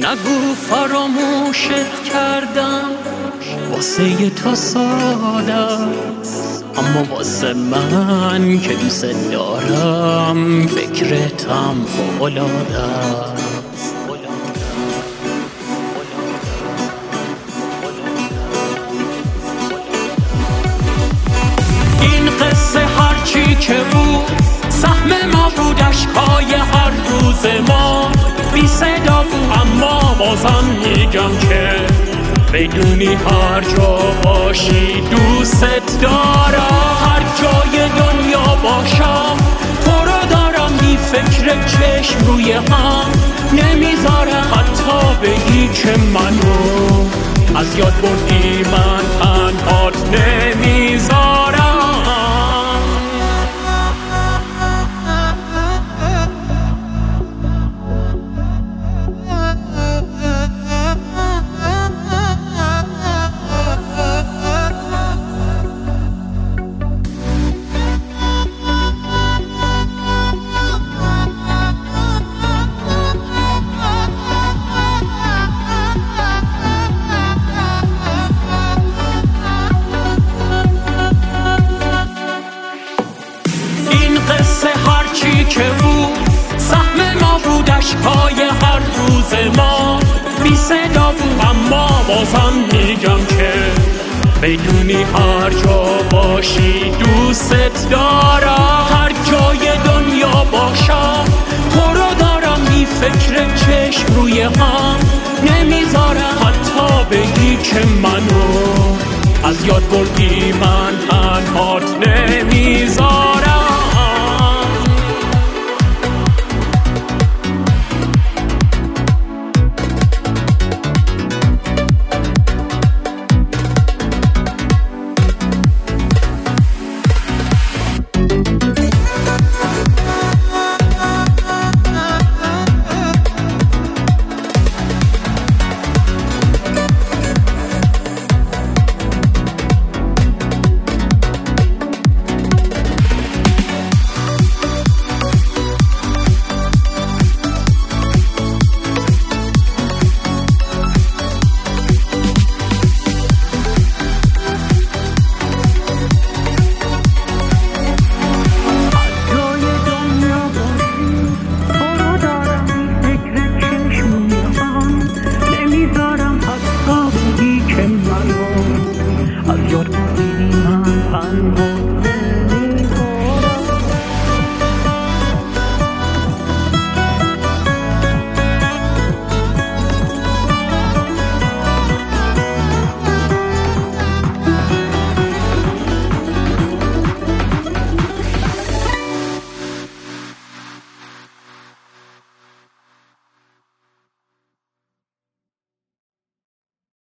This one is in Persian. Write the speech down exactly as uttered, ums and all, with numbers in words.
نگو فراموشت کردم، واسه تو ساده است، اما واسه من که دوست دارم فکرتم فوق‌العاده است. این قصه هرچی که بود سهم ما بود، اشکای هر روز ما بی صدا بود، اما بازم میگم که بدونی هر جا باشی دوست دارم. هر جای دنیا باشم تو رو دارم، بی فکر چشم روی هم نمیذارم، حتی بگی که منو از یاد بردی من تنهات نمیذارم. قصه هرچی که بود سهم ما بود، اشکای هر روز ما بی صدا بود، اما بازم میگم که بدونی هر جا باشی دوست دارم. هر جای دنیا باشم تو رو دارم، بی فکر چشم روی هم نمیذارم، حتی بگی که منو از یاد بردی من